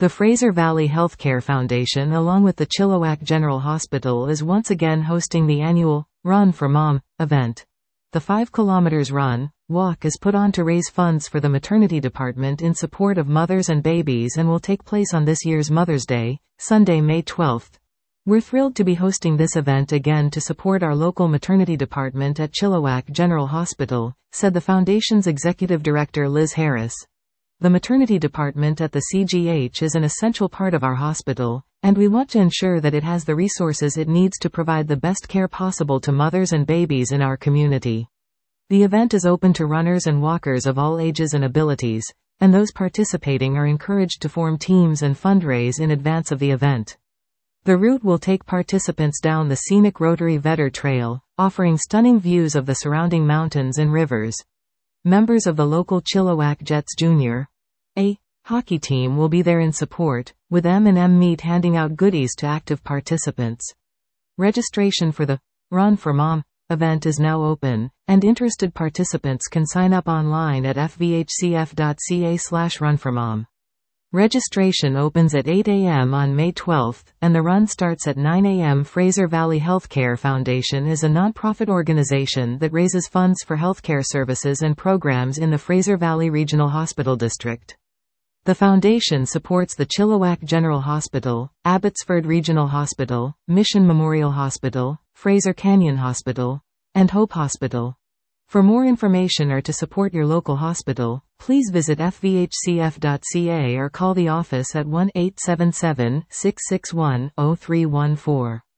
The Fraser Valley Healthcare Foundation along with the Chilliwack General Hospital is once again hosting the annual Run for Mom event. The 5 kilometers run, walk is put on to raise funds for the maternity department in support of mothers and babies and will take place on this year's Mother's Day, Sunday, May 12th. We're thrilled to be hosting this event again to support our local maternity department at Chilliwack General Hospital, said the Foundation's Executive Director Liz Harris. The maternity department at the CGH is an essential part of our hospital, and we want to ensure that it has the resources it needs to provide the best care possible to mothers and babies in our community. The event is open to runners and walkers of all ages and abilities, and those participating are encouraged to form teams and fundraise in advance of the event. The route will take participants down the scenic Rotary Vedder Trail, offering stunning views of the surrounding mountains and rivers. Members of the local Chilliwack Jets Jr. A hockey team will be there in support, with M&M Meat handing out goodies to active participants. Registration for the Run for Mom event is now open, and interested participants can sign up online at fvhcf.ca/runformom. Registration opens at 8 a.m. on May 12th, and the run starts at 9 a.m. Fraser Valley Healthcare Foundation is a nonprofit organization that raises funds for healthcare services and programs in the Fraser Valley Regional Hospital District. The foundation supports the Chilliwack General Hospital, Abbotsford Regional Hospital, Mission Memorial Hospital, Fraser Canyon Hospital, and Hope Hospital. For more information or to support your local hospital, please visit fvhcf.ca or call the office at 1-877-661-0314.